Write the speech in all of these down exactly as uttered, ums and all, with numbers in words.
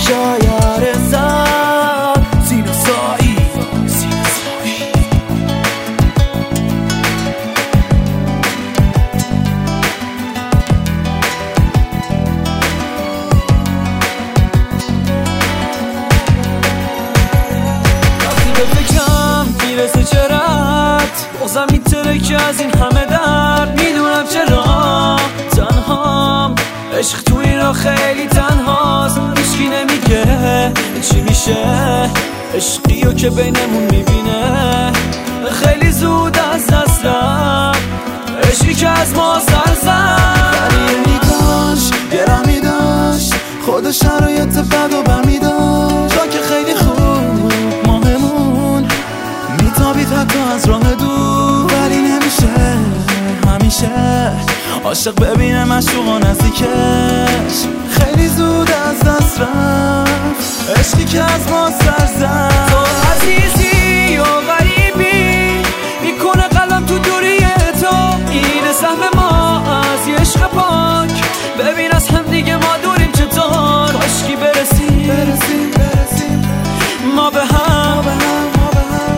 شاید زد سینه سایی سینه سایی وقتی به فکرم میرسه چرت بازم میترکه از این همه درد. میدونم چرا تنهام، عشق تو این را خیلی تنهاست. هیچکی نمیگه چی میشه عشقیو که بینمون میبینه. خیلی زود از دست رفت عشقی که از ما سر زد. ولی نگاش گرمی داشت، خود شرایط بد و برمی داشت. تا که خیلی خوب ماهمون میتابید حتی از راه دور. ولی نمیشه همیشه عاشق ببینه مشوقا نزدیکش. خیلی زود از دست رفت عشقی که از ما سر زد. تو عزیزی و غریبی میکنه قلم تو دوری تو. این سهم ما از یه عشق پاک. ببین از هم دیگه ما دوریم چطور. کاشکی برسیم برسیم برسیم ما به هم, ما به هم, ما به هم.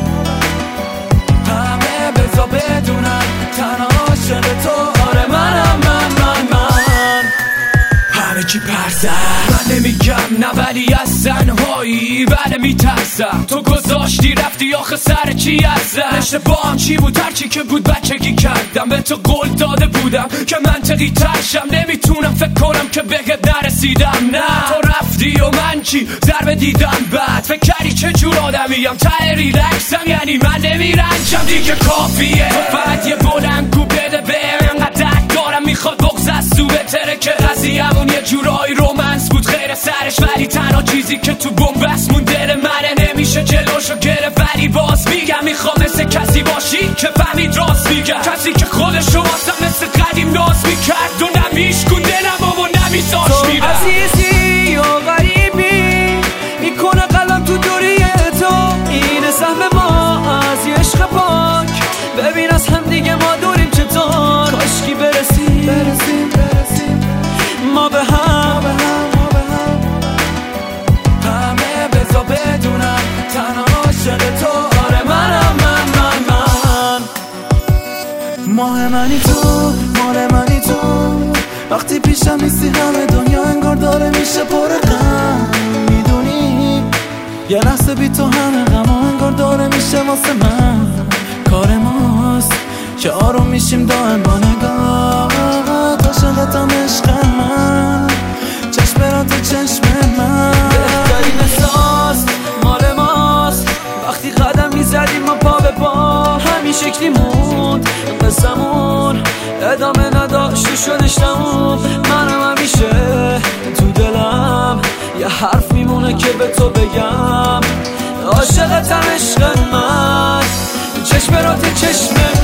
همه بزا بدونن تنها عاشق تو. آره منم من من من همه چی پرسن. من نمیگم نه ولی از تنهایی بله میترسم. تو گذاشتی رفتی آخه سر چی هستم. اشتباهم چی بود هرچی که بود بچگی کردم. به تو قول داده بودم که منطقی ترشم. نمیتونم فکر کنم که بهت نرسیدم. نه تو رفتی و من چی ضربه دیدم بعد. فکر کردی چه جور آدمیم ته ریلکسم. یعنی من نمیرنجم دیگه کافیه. تو فقط یه بلنگو بده بهم انقدر دارم میخواد بغض از تو بهتره که قضیه‌مون یه جورایی رومنس بود خیر سرش. ولی تنها چیزی که تو بن‌بست مون دل منه. نمیشه جلوشو گرفت ولی باز میگم میخوام مثل کسی باشی که فهمید راست میگم. کسی که خودشو واسم مثل قدیم ناز میکرد و نمیشکون دلم و نمیذاش میرم. تو عزیزی و غریبی میکنه قلم تو دوری تو. این سهم ما از یه عشق پاک. ببین از هم دیگه ما دوریم چطور. کاشکی برسیم برسیم برسیم ما به هم, ما به هم, ما به هم. همه بزا بدونن تنها عاشق تو. آره منم من من من ماه منی تو مال منی تو. وقتی پیشم نیستی همه دنیا انگار داره میشه پر غم. میدونی یه لحظه بی تو همه غم انگار داره میشه واسه من. کار ماست که آروم میشیم دائم با نگاه. عاشقتم عشق من چشم را تو چشم من. بهترین احساس مال ماست وقتی قدم میزدیم ما پا به پا. همین شکلی موند قصمون ادامه نداشت و شدش تموم. منم همیشه تو دلم یه حرف میمونه که به تو بگم. عاشقتم عشق من چشم را تو چشم